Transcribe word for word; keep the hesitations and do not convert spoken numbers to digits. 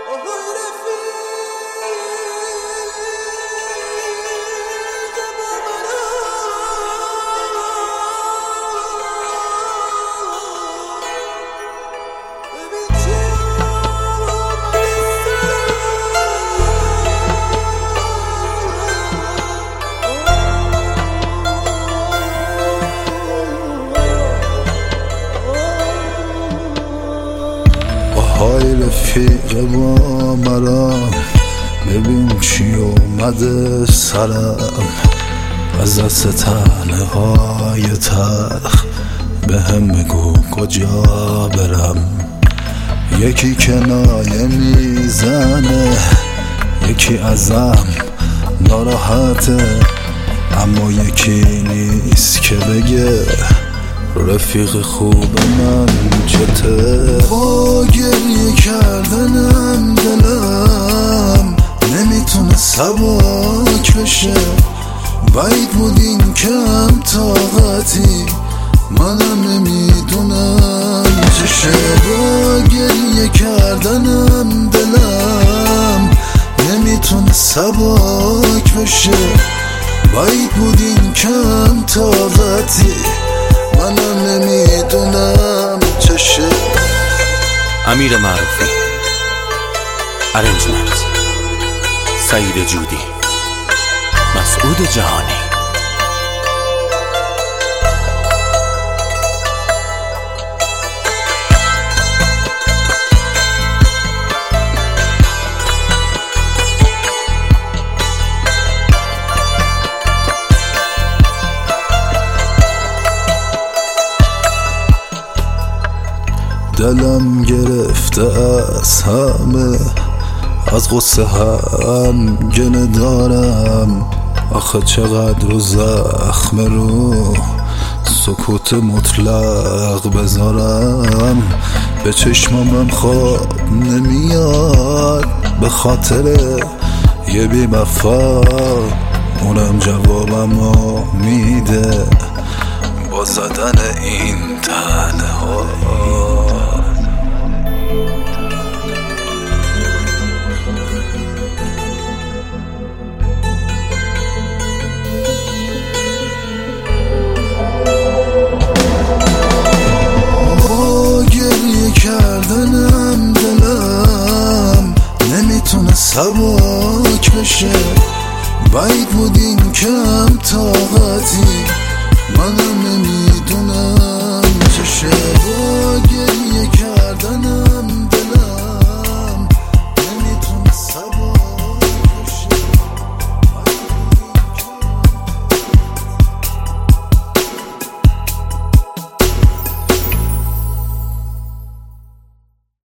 های رفیق با مرام، ببین چی اومده سرم از دست تنه های تلخ. به هم بگو کجا برم. یکی کنایه میزنه، یکی ازم ناراحته، اما یکی نیست که بگه رفیق خوب من چته. با گریه کردنم دلم نمیتونه سبک بشه، بعید بود این کم طاقتی، منم نمیدونم چشه. با گریه کردنم دلم نمیتونه سبک بشه، بعید بود این کم طاقتی، منم نمیدونم چشه. امیر معروفی، ارنجمنت سعید جودی، مسعود جهانی. دلم گرفته از همه، از غصه هم گنه دارم. آخه چقدر رو زخم رو سکوت مطلق بذارم. به چشمم خواب نمیاد به خاطر یه بی وفا، اونم جوابمو میده با زدن این تنه ها. کردنم دلم نمیتونه سبک بشه، بعید بود این کم طاقتی، منم نمی